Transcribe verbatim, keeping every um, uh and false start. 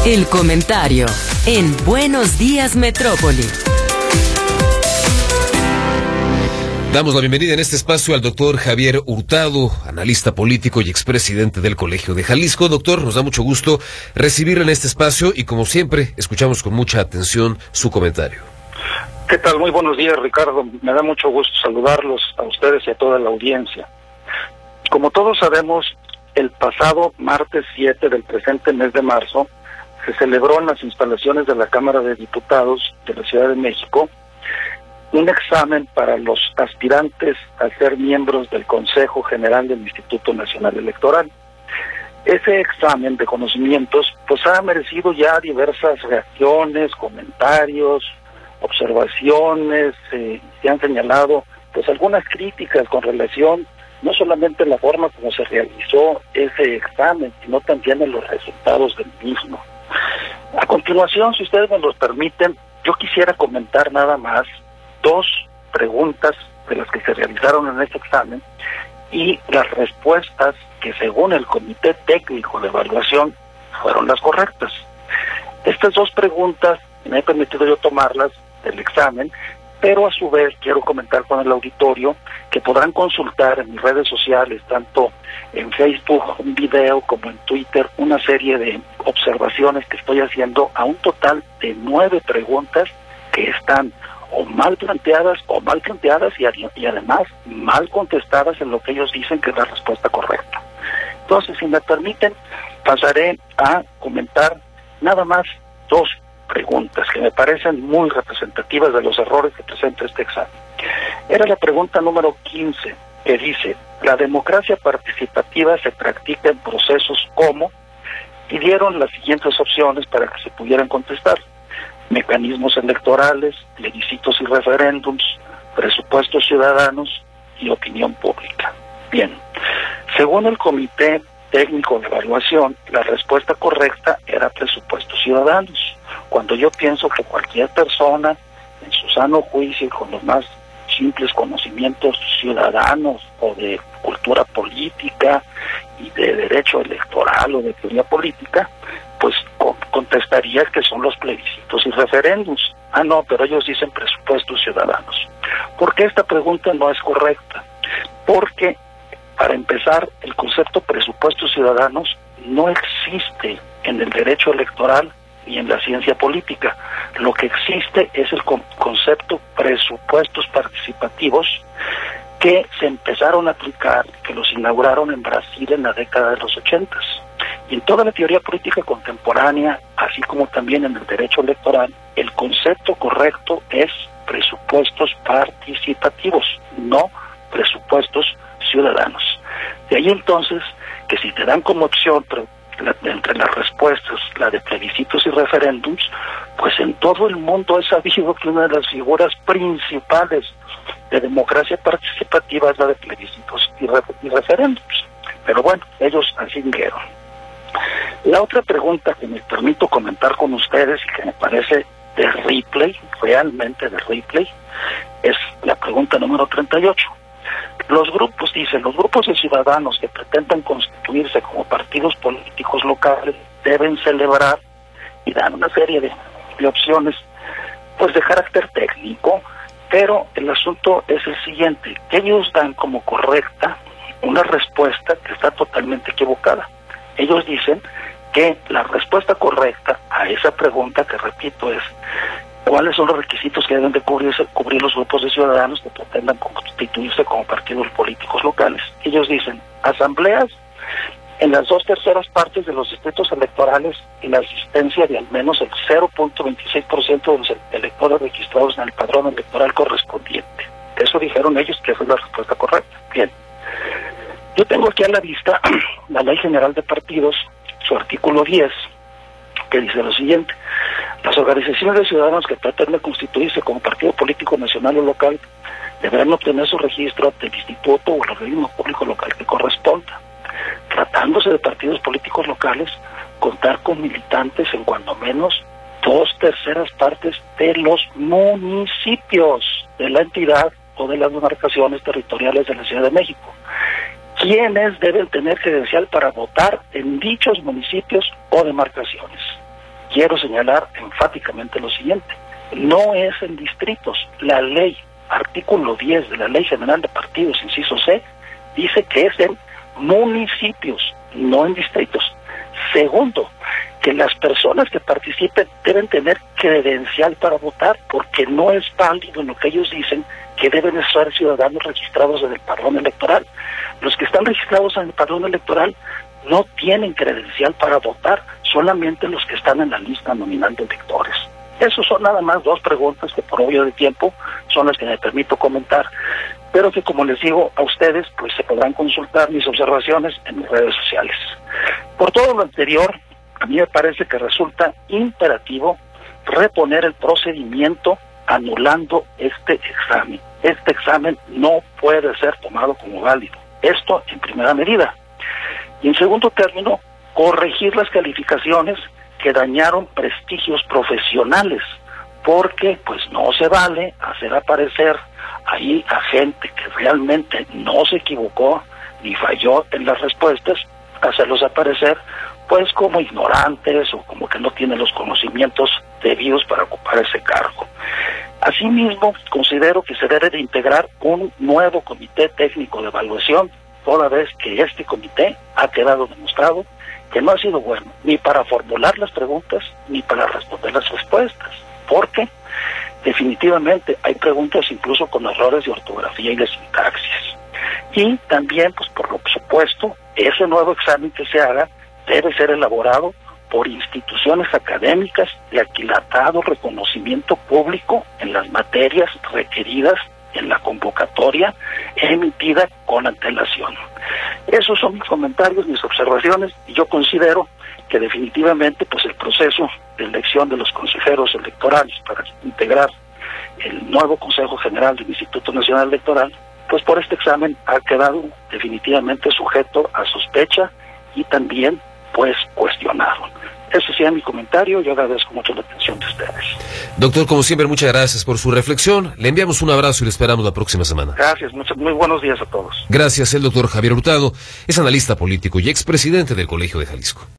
El comentario en Buenos Días Metrópoli. Damos la bienvenida en este espacio al doctor Javier Hurtado, analista político y expresidente del Colegio de Jalisco. Doctor, nos da mucho gusto recibirlo en este espacio y, como siempre, escuchamos con mucha atención su comentario. ¿Qué tal? Muy buenos días, Ricardo. Me da mucho gusto saludarlos a ustedes y a toda la audiencia. Como todos sabemos, el pasado martes siete del presente mes de marzo se celebró en las instalaciones de la Cámara de Diputados de la Ciudad de México un examen para los aspirantes a ser miembros del Consejo General del Instituto Nacional Electoral. Ese examen de conocimientos pues ha merecido ya diversas reacciones, comentarios, observaciones, eh, se han señalado pues algunas críticas con relación no solamente a la forma como se realizó ese examen, sino también en los resultados del mismo. A continuación, si ustedes me lo permiten, yo quisiera comentar nada más dos preguntas de las que se realizaron en este examen y las respuestas que, según el Comité Técnico de Evaluación, fueron las correctas. Estas dos preguntas me he permitido yo tomarlas del examen, pero a su vez quiero comentar con el auditorio que podrán consultar en mis redes sociales, tanto en Facebook, un video, como en Twitter, una serie de observaciones que estoy haciendo a un total de nueve preguntas que están o mal planteadas o mal planteadas y, y además mal contestadas en lo que ellos dicen que es la respuesta correcta. Entonces, si me permiten, pasaré a comentar nada más dos preguntas que me parecen muy representativas de los errores que presenta este examen. Era la pregunta número quince, que dice: la democracia participativa se practica en procesos como, y dieron las siguientes opciones para que se pudieran contestar: mecanismos electorales, plebiscitos y referéndums, presupuestos ciudadanos y opinión pública. Bien, según el Comité Técnico de Evaluación, la respuesta correcta era presupuestos ciudadanos. Cuando yo pienso que cualquier persona, en su sano juicio y con los más simples conocimientos ciudadanos o de cultura política y de derecho electoral o de teoría política, pues con, contestaría que son los plebiscitos y referéndums. Ah, no, pero ellos dicen presupuestos ciudadanos. ¿Por qué esta pregunta no es correcta? Porque, para empezar, el concepto presupuestos ciudadanos no existe en el derecho electoral y en la ciencia política. Lo que existe es el con- concepto presupuestos participativos, que se empezaron a aplicar, que los inauguraron en Brasil en la década de los ochentas. Y en toda la teoría política contemporánea, así como también en el derecho electoral, el concepto correcto es presupuestos participativos, no presupuestos ciudadanos. De ahí entonces que si te dan como opción la, entre las respuestas la de plebiscitos y referéndums, pues en todo el mundo es sabido que una de las figuras principales de democracia participativa es la de plebiscitos y, re, y referéndums. Pero bueno, ellos así dijeron. La otra pregunta que me permito comentar con ustedes y que me parece de replay, realmente de replay, es la pregunta número treinta y ocho. Los grupos, dicen, los grupos de ciudadanos que pretendan constituirse como partidos políticos locales deben celebrar, y dan una serie de, de opciones, pues de carácter técnico, pero el asunto es el siguiente, que ellos dan como correcta una respuesta que está totalmente equivocada. Ellos dicen que la respuesta correcta a esa pregunta, que repito, es ¿cuáles son los requisitos que deben de cubrirse, cubrir los grupos de ciudadanos que pretendan constituirse como partidos políticos locales? Ellos dicen asambleas en las dos terceras partes de los distritos electorales y la asistencia de al menos el cero punto veintiséis por ciento de los electores registrados en el padrón electoral correspondiente. Eso dijeron ellos que esa es la respuesta correcta. Bien. Yo tengo aquí a la vista la Ley General de Partidos, su artículo diez, que dice lo siguiente: las organizaciones de ciudadanos que pretenden constituirse como partido político nacional o local deberán obtener su registro ante el instituto o el organismo público local que corresponda. Tratándose de partidos políticos locales, contar con militantes en cuando menos dos terceras partes de los municipios de la entidad o de las demarcaciones territoriales de la Ciudad de México. ¿Quiénes deben tener credencial para votar en dichos municipios o demarcaciones? quiero señalar enfáticamente lo siguiente: no es en distritos. La ley, artículo diez de la Ley General de Partidos, inciso C, dice que es en municipios, no en distritos. Segundo, que las personas que participen deben tener credencial para votar, porque no es válido en lo que ellos dicen que deben ser ciudadanos registrados en el padrón electoral. Los que están registrados en el padrón electoral no tienen credencial para votar, solamente los que están en la lista nominal de electores. Esos son nada más dos preguntas que por obvio de tiempo son las que me permito comentar, pero que, como les digo a ustedes, pues se podrán consultar mis observaciones en mis redes sociales. Por todo lo anterior, a mí me parece que resulta imperativo reponer el procedimiento anulando este examen. Este examen no puede ser tomado como válido. Esto en primera medida. Y en segundo término, corregir las calificaciones que dañaron prestigios profesionales, porque pues no se vale hacer aparecer ahí a gente que realmente no se equivocó ni falló en las respuestas, hacerlos aparecer pues como ignorantes o como que no tienen los conocimientos debidos para ocupar ese cargo. Asimismo, considero que se debe de integrar un nuevo comité técnico de evaluación, toda vez que este comité ha quedado demostrado que no ha sido bueno ni para formular las preguntas ni para responder las respuestas, porque definitivamente hay preguntas incluso con errores de ortografía y de sintaxis. Y también, pues por lo supuesto, ese nuevo examen que se haga debe ser elaborado por instituciones académicas de aquilatado reconocimiento público en las materias requeridas en la convocatoria emitida con antelación. Esos son mis comentarios, mis observaciones, y yo considero que definitivamente pues el proceso de elección de los consejeros electorales para integrar el nuevo Consejo General del Instituto Nacional Electoral, pues por este examen ha quedado definitivamente sujeto a sospecha y también pues cuestionado. Ese sea mi comentario. Yo agradezco mucho la atención de ustedes. Doctor, como siempre, muchas gracias por su reflexión. Le enviamos un abrazo y le esperamos la próxima semana. Gracias, muchos, muy buenos días a todos. Gracias. El doctor Javier Hurtado es analista político y expresidente del Colegio de Jalisco.